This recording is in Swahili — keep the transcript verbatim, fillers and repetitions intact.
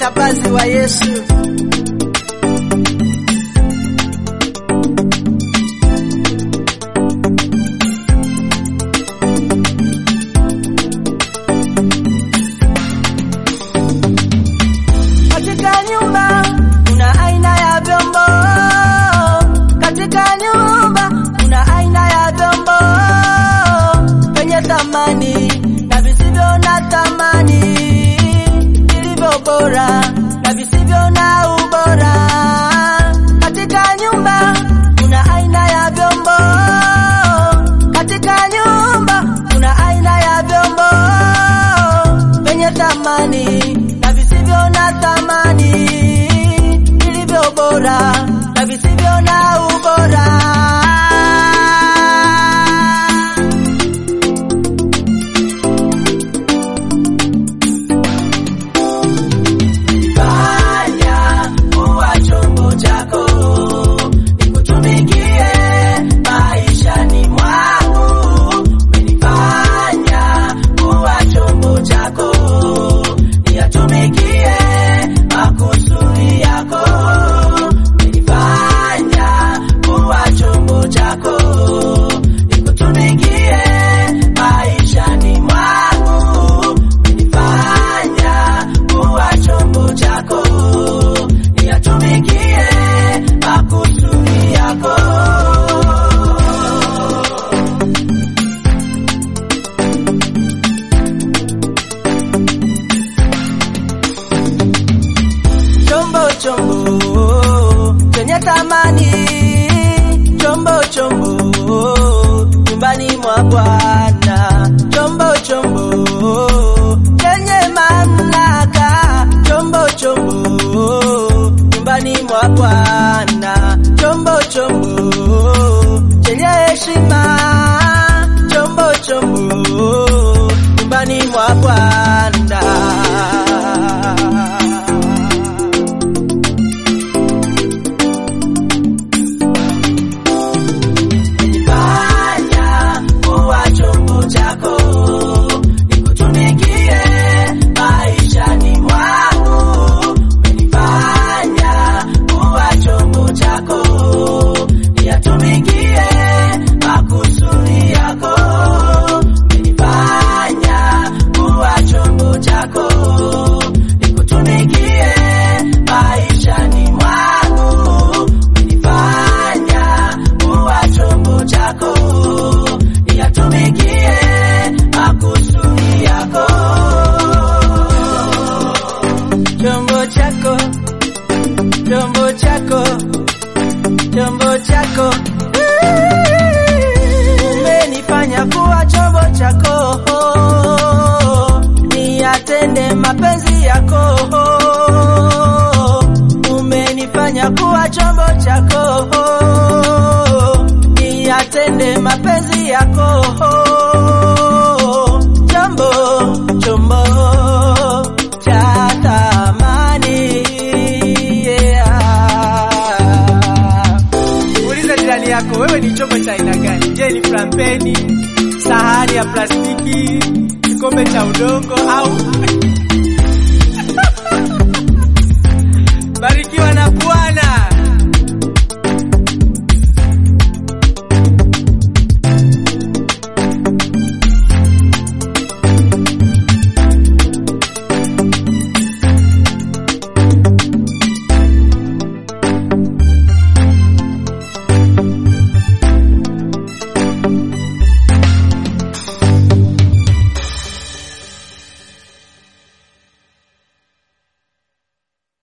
mchapakazi wa Yesu. Katika nyumba kuna aina ya vyombo, katika nyumba kuna aina ya vyombo venye thamani na visivyo na thamani, vilivyo bora na visivyo na ubora. Katika nyumba kuna aina ya vyombo, katika nyumba kuna aina ya vyombo venye thamani na visivyo na thamani, vilivyo bora na visivyo na ubora. Chombo chenye thamani, chombo chombo nyumbani mwa Bwana, chombo chombo chenye mamlaka, chombo chombo nyumbani mwa Bwana, chombo chombo chenye heshima, chombo chombo nyumbani mwa Bwana. Chombo chako, chombo chako, chombo chako, umenifanya kuwa chombo chako, niyatende mapenzi yako. Umenifanya kuwa chombo chako, niyatende mapenzi yako. Chombo, chombo cha thamani, yeah. Uliza jirani yako, wewe ni chombo cha aina gani? Je, ni frampeni, sahani ya plastiki, kikombe cha udongo au